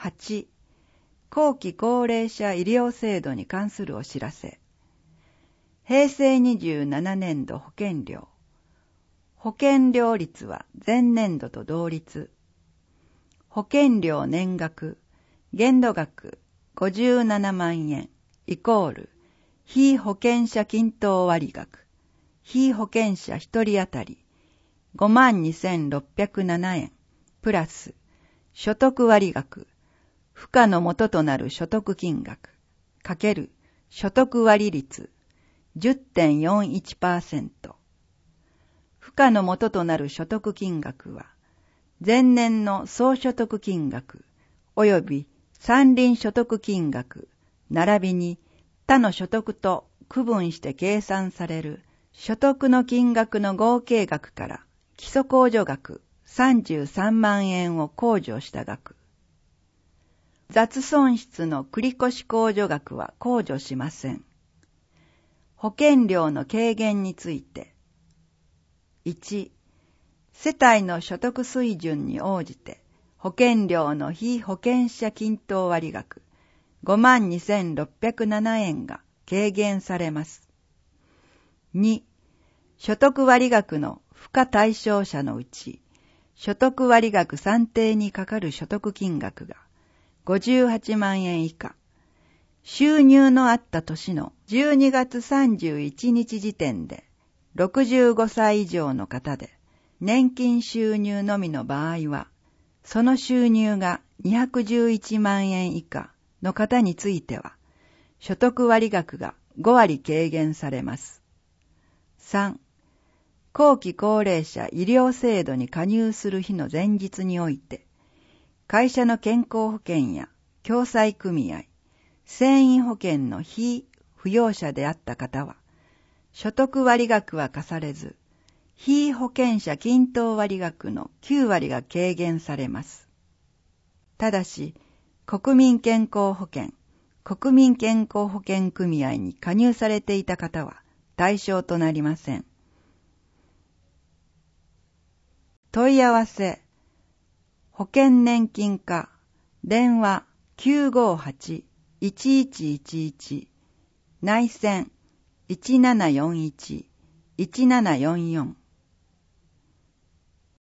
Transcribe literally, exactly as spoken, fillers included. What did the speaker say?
はち、後期高齢者医療制度に関するお知らせ。へいせいにじゅうななねんど保険料。保険料率は前年度と同率。保険料年額、限度額ごじゅうななまんえんイコール被保険者均等割額、被保険者ひとり当たりごまんにせんろっぴゃくななえんプラス所得割額、付加の元となる所得金額かける所得割率 じゅってんよんいちパーセント。付加の元となる所得金額は前年の総所得金額及び山林所得金額並びに他の所得と区分して計算される所得の金額の合計額から基礎控除額さんじゅうさんまんえんを控除した額。雑損失の繰越控除額は控除しません。保険料の軽減について。いち、世帯の所得水準に応じて保険料の被保険者均等割額ごまんにせんろっぴゃくななえんが軽減されます。に、所得割額の付加対象者のうち、所得割額算定にかかる所得金額がごじゅうはちまんえん以下、収入のあった年のじゅうにがつさんじゅういちにち時点でろくじゅうごさい以上の方で、年金収入のみの場合は、その収入がにひゃくじゅういちまんえん以下の方については、所得割額がごわり軽減されます。さん、後期高齢者医療制度に加入する日の前日において、会社の健康保険や共済組合、船員保険の非扶養者であった方は、所得割額は課されず、被保険者均等割額のきゅうわりが軽減されます。ただし、国民健康保険、国民健康保険組合に加入されていた方は対象となりません。問い合わせ、保険年金課、電話 きゅうごはち いちいちいちいち、内線いちななよんいち いちななよんよん